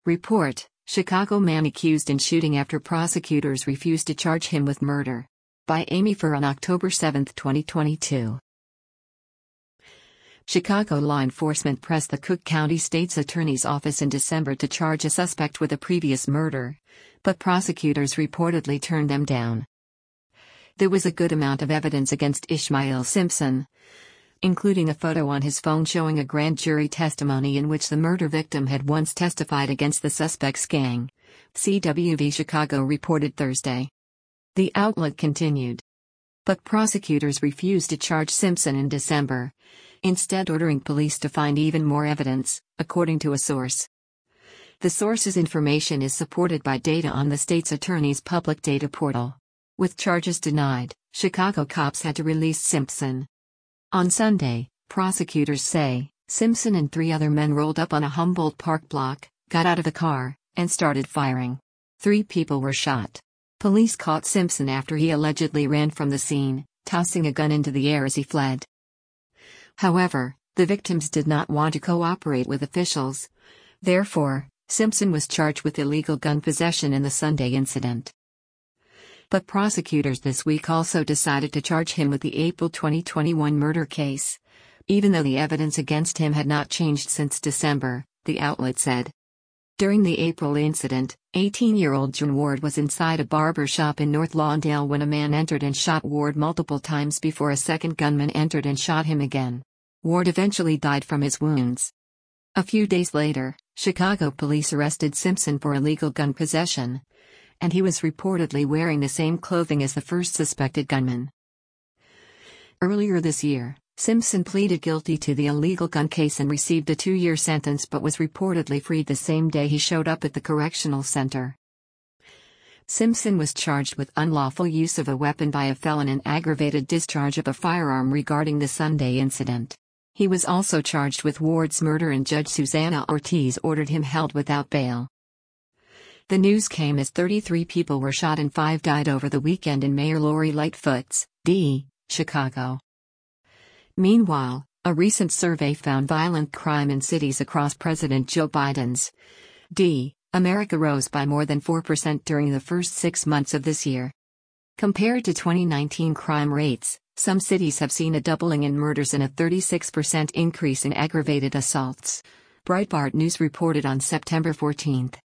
Report: Chicago man accused in shooting after prosecutors refused to charge him with murder. By Amy Furr on October 7, 2022. Chicago law enforcement pressed the Cook County State's Attorney's Office in December to charge a suspect with a previous murder, but prosecutors reportedly turned them down. There was a good amount of evidence against Ishmael Simpson, including a photo on his phone showing a grand jury testimony in which the murder victim had once testified against the suspect's gang, CWV Chicago reported Thursday. The outlet continued. But prosecutors refused to charge Simpson in December, instead ordering police to find even more evidence, according to a source. The source's information is supported by data on the state's attorney's public data portal. With charges denied, Chicago cops had to release Simpson. On Sunday, prosecutors say, Simpson and 3 other men rolled up on a Humboldt Park block, got out of the car, and started firing. 3 people were shot. Police caught Simpson after he allegedly ran from the scene, tossing a gun into the air as he fled. However, the victims did not want to cooperate with officials. Therefore, Simpson was charged with illegal gun possession in the Sunday incident. But prosecutors this week also decided to charge him with the April 2021 murder case, even though the evidence against him had not changed since December, the outlet said. During the April incident, 18-year-old John Ward was inside a barber shop in North Lawndale when a man entered and shot Ward multiple times before a second gunman entered and shot him again. Ward eventually died from his wounds. A few days later, Chicago police arrested Simpson for illegal gun possession, and he was reportedly wearing the same clothing as the first suspected gunman. Earlier this year, Simpson pleaded guilty to the illegal gun case and received a 2-year sentence but was reportedly freed the same day he showed up at the correctional center. Simpson was charged with unlawful use of a weapon by a felon and aggravated discharge of a firearm regarding the Sunday incident. He was also charged with Ward's murder and Judge Susanna Ortiz ordered him held without bail. The news came as 33 people were shot and 5 died over the weekend in Mayor Lori Lightfoot's D. Chicago. Meanwhile, a recent survey found violent crime in cities across President Joe Biden's D. America rose by more than 4% during the first 6 months of this year. Compared to 2019 crime rates, some cities have seen a doubling in murders and a 36% increase in aggravated assaults, Breitbart News reported on September 14.